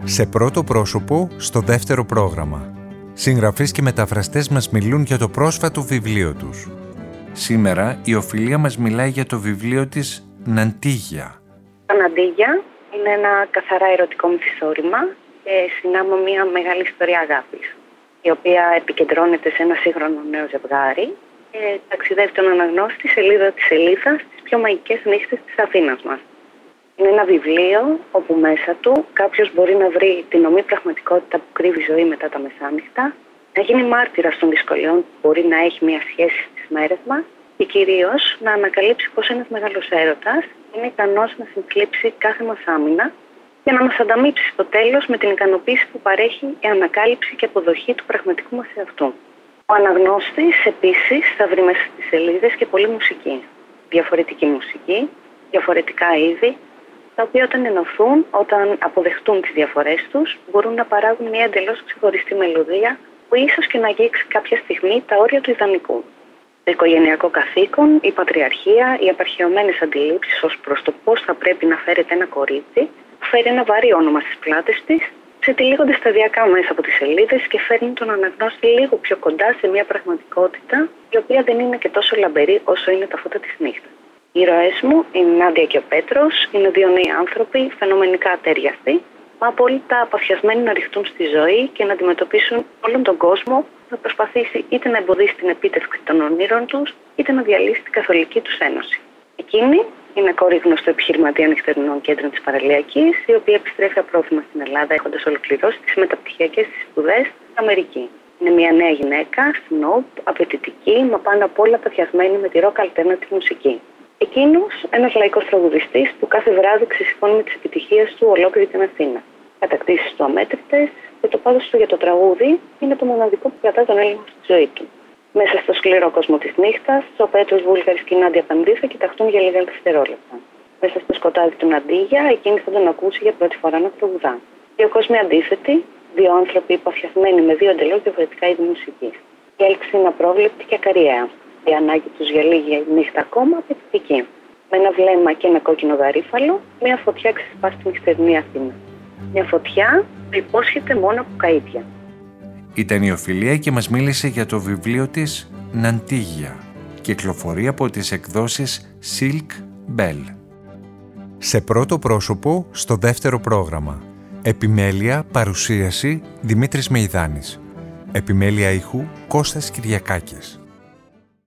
Σε πρώτο πρόσωπο, στο δεύτερο πρόγραμμα. Συγγραφείς και μεταφραστές μας μιλούν για το πρόσφατο βιβλίο τους. Σήμερα η Οφιλία μας μιλάει για το βιβλίο της «Ναντίγια». Το «Ναντίγια» είναι ένα καθαρά ερωτικό μυθιστόρημα και συνάμω μια μεγάλη ιστορία αγάπης, η οποία επικεντρώνεται σε ένα σύγχρονο νέο ζευγάρι και ταξιδεύει τον αναγνώστη σελίδα τη σελίδα στις πιο μαγικές νύχτες της Αθήνας μας. Είναι ένα βιβλίο όπου μέσα του κάποιος μπορεί να βρει την ομή πραγματικότητα που κρύβει η ζωή μετά τα μεσάνυχτα, να γίνει μάρτυρας των δυσκολιών που μπορεί να έχει μια σχέση στις μέρες μας και κυρίως να ανακαλύψει πως ένας μεγάλος έρωτας είναι ικανός να συγκλείψει κάθε μας άμυνα και να μας ανταμείψει στο τέλος με την ικανοποίηση που παρέχει η ανακάλυψη και αποδοχή του πραγματικού μας εαυτού. Ο αναγνώστης επίσης θα βρει μέσα στις σελίδες και πολλή μουσική. Διαφορετική μουσική, διαφορετικά είδη, τα οποία όταν ενωθούν, όταν αποδεχτούν τις διαφορές τους, μπορούν να παράγουν μια εντελώς ξεχωριστή μελωδία που ίσως και να αγγίξει κάποια στιγμή τα όρια του ιδανικού. Το οικογενειακό καθήκον, η πατριαρχία, οι απαρχαιωμένες αντιλήψεις ως προς το πώς θα πρέπει να φέρεται ένα κορίτσι, που φέρει ένα βαρύ όνομα στις πλάτες της, ξετυλίγονται σταδιακά μέσα από τις σελίδες και φέρνουν τον αναγνώστη λίγο πιο κοντά σε μια πραγματικότητα η οποία δεν είναι και τόσο λαμπερή όσο είναι τα φώτα της νύχτας. Οι ήρωές μου είναι η Νάντια και ο Πέτρος, είναι δύο νέοι άνθρωποι φαινομενικά ατέριαστοι, μα απόλυτα απαθιασμένοι να ρηχτούν στη ζωή και να αντιμετωπίσουν όλον τον κόσμο που θα προσπαθήσει είτε να εμποδίσει την επίτευξη των ονείρων τους, είτε να διαλύσει την καθολική τους ένωση. Εκείνη είναι κόρη γνωστού επιχειρηματία νυχτερινών κέντρων της Παραλιακής, η οποία επιστρέφει απρόθυμα στην Ελλάδα έχοντας ολοκληρώσει τις μεταπτυχιακές της σπουδές στην Αμερική. Είναι μια νέα γυναίκα, snob, απαιτητική, μα πάνω απ' όλα παθιασμένη με τη rock alternative μουσική. Εκείνος, ένας λαϊκός τραγουδιστής που κάθε βράδυ ξεσηκώνει με τις επιτυχίες του ολόκληρη την Αθήνα. Κατακτήσεις του αμέτρητες και το πάθος του για το τραγούδι είναι το μοναδικό που κρατά τον Έλληνα στη ζωή του. Μέσα στο σκληρό κόσμο της νύχτας, ο Πέτρος Βούλγαρης και η Νάντια Παντή θα κοιταχτούν για λίγα δευτερόλεπτα. Μέσα στο σκοτάδι του Ναντίγια, εκείνη θα τον ακούσει για πρώτη φορά να τραγουδά. Δύο κόσμοι αντίθετοι, δύο άνθρωποι υποφιασμένοι με δύο εντελώς διαφορετικά είδη μουσικής. Η έλξη είναι απρόβλεπτη και ακαριαία. Η ανάγκη τους για λίγη νύχτα ακόμα απαιτητική. Με ένα βλέμμα και ένα κόκκινο γαρίφαλο, μια φωτιά ξεσπά στη νυχτερινή Αθήνα. Μια φωτιά που υπόσχεται μόνο από καΐδια. Ήταν η Οφιλία και μας μίλησε για το βιβλίο της «Ναντίγια». Κυκλοφορεί από τις εκδόσεις Silk Bell. Σε πρώτο πρόσωπο, στο δεύτερο πρόγραμμα. Επιμέλεια, παρουσίαση, Δημήτρης Μεϊδάνης. Επιμέλεια ήχου, Κώστας Κυριακάκης.